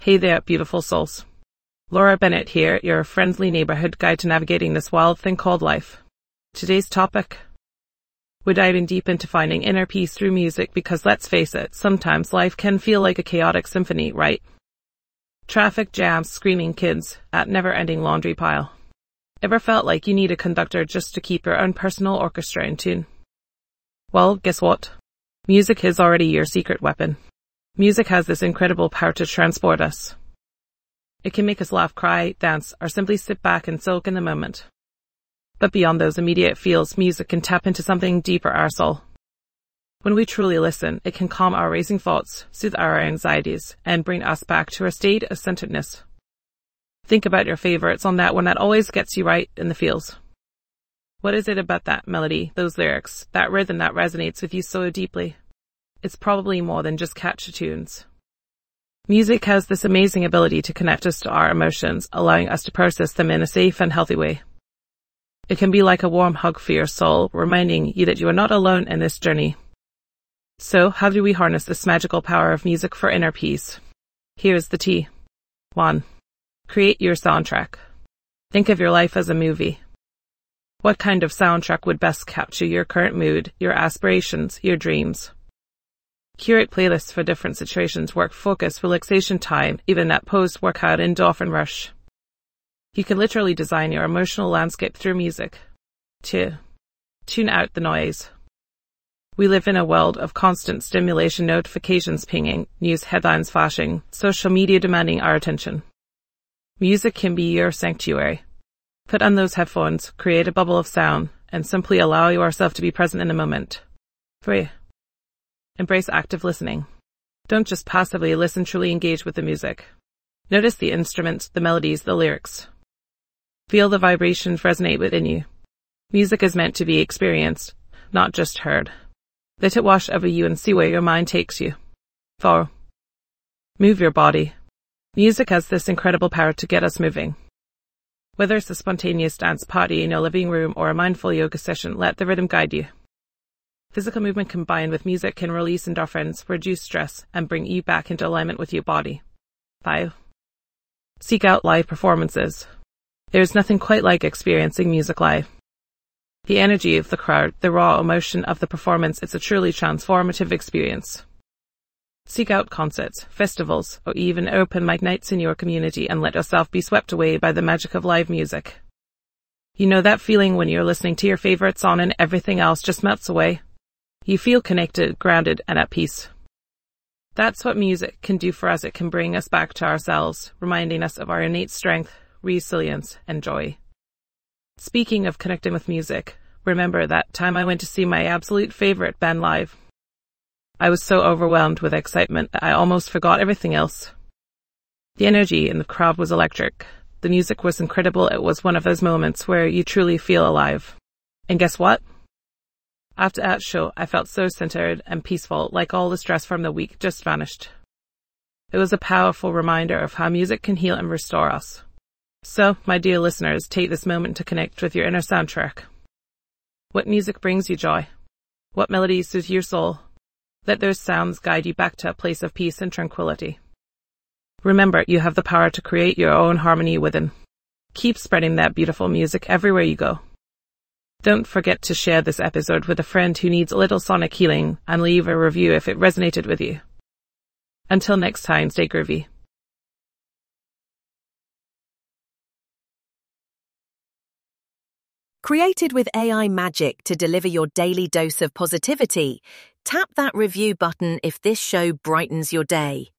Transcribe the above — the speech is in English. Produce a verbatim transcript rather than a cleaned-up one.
Hey there, beautiful souls. Laura Bennett here, your friendly neighborhood guide to navigating this wild thing called life. Today's topic? We're diving deep into finding inner peace through music because let's face it, sometimes life can feel like a chaotic symphony, right? Traffic jams, screaming kids, that never-ending laundry pile. Ever felt like you need a conductor just to keep your own personal orchestra in tune? Well, guess what? Music is already your secret weapon. Music has this incredible power to transport us. It can make us laugh, cry, dance, or simply sit back and soak in the moment. But beyond those immediate feels, music can tap into something deeper, our soul. When we truly listen, it can calm our racing thoughts, soothe our anxieties, and bring us back to a state of centeredness. Think about your favorites on that one that always gets you right in the feels. What is it about that melody, those lyrics, that rhythm that resonates with you so deeply? It's probably more than just catchy tunes. Music has this amazing ability to connect us to our emotions, allowing us to process them in a safe and healthy way. It can be like a warm hug for your soul, reminding you that you are not alone in this journey. So, how do we harness this magical power of music for inner peace? Here's the tea. one. Create your soundtrack. Think of your life as a movie. What kind of soundtrack would best capture your current mood, your aspirations, your dreams? Curate playlists for different situations, work, focus, relaxation time, even that post-workout endorphin rush. You can literally design your emotional landscape through music. two. Tune out the noise. We live in a world of constant stimulation, notifications pinging, news headlines flashing, social media demanding our attention. Music can be your sanctuary. Put on those headphones, create a bubble of sound, and simply allow yourself to be present in the moment. three. Embrace active listening. Don't just passively listen, truly engage with the music. Notice the instruments, the melodies, the lyrics. Feel the vibrations resonate within you. Music is meant to be experienced, not just heard. Let it wash over you and see where your mind takes you. four. Move your body. Music has this incredible power to get us moving. Whether it's a spontaneous dance party in your living room or a mindful yoga session, let the rhythm guide you. Physical movement combined with music can release endorphins, reduce stress, and bring you back into alignment with your body. five. Seek out live performances. There's nothing quite like experiencing music live. The energy of the crowd, the raw emotion of the performance, it's a truly transformative experience. Seek out concerts, festivals, or even open mic nights in your community and let yourself be swept away by the magic of live music. You know that feeling when you're listening to your favorite song and everything else just melts away? You feel connected, grounded, and at peace. That's what music can do for us. It can bring us back to ourselves, reminding us of our innate strength, resilience, and joy. Speaking of connecting with music, remember that time I went to see my absolute favorite band live? I was so overwhelmed with excitement that I almost forgot everything else. The energy in the crowd was electric. The music was incredible. It was one of those moments where you truly feel alive. And guess what? After that show, I felt so centered and peaceful, like all the stress from the week just vanished. It was a powerful reminder of how music can heal and restore us. So, my dear listeners, take this moment to connect with your inner soundtrack. What music brings you joy? What melodies soothe your soul? Let those sounds guide you back to a place of peace and tranquility. Remember, you have the power to create your own harmony within. Keep spreading that beautiful music everywhere you go. Don't forget to share this episode with a friend who needs a little sonic healing and leave a review if it resonated with you. Until next time, stay groovy. Created with A I magic to deliver your daily dose of positivity, tap that review button if this show brightens your day.